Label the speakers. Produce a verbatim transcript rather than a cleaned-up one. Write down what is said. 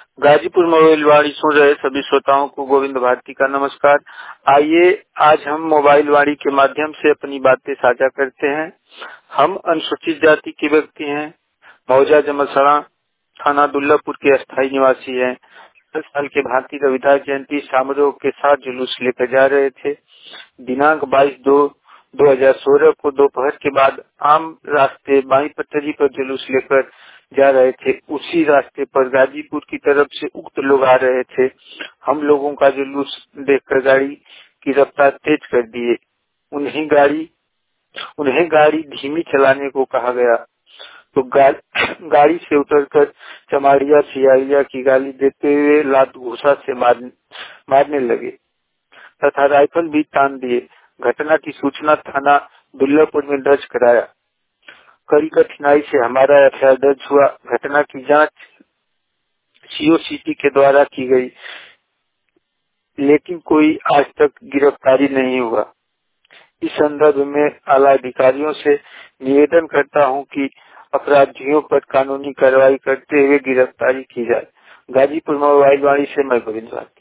Speaker 1: Ghazipur mobile वाणी सुन रहे सभी श्रोताओं को गोविंद भारती का नमस्कार। आइए आज हम मोबाइल वाणी के माध्यम से अपनी बातें साझा करते हैं। हम अनुसूचित जाति के व्यक्ति हैं। मौजा जमसड़ा थाना दुल्लापुर के अस्थायी निवासी हैं। दस साल के भारतीय रविदास जयंती समारोह के साथ जुलूस लेकर जा रहे थे। दिनांक बाईस दो दो हजार सोलह को दोपहर के बाद आम रास्ते बाई पटरी पर जुलूस लेकर जा रहे थे। उसी रास्ते पर गाजीपुर की तरफ से उक्त लोग आ रहे थे। हम लोगों का जुलूस देखकर गाड़ी की रफ्तार तेज कर दिए। उन्हें गाड़ी उन्हें गाड़ी धीमी चलाने को कहा गया तो गा, गाड़ी से उतरकर चमाड़िया सियारिया की गाली देते हुए लात घूसा से मार, मारने लगे तथा राइफल भी तान दिए। घटना की सूचना थाना दुल्लापुर में दर्ज कराया। कड़ी कठिनाई से हमारा एफ आई आर दर्ज हुआ। घटना की जांच सी ओ सी टी के द्वारा की गई, लेकिन कोई आज तक गिरफ्तारी नहीं हुआ। इस संदर्भ में आला अधिकारियों से निवेदन करता हूं कि अपराधियों पर कानूनी कार्रवाई करते हुए गिरफ्तारी की जाए। गाजीपुर मोबाइल वाणी से मैं गोविंद भारती।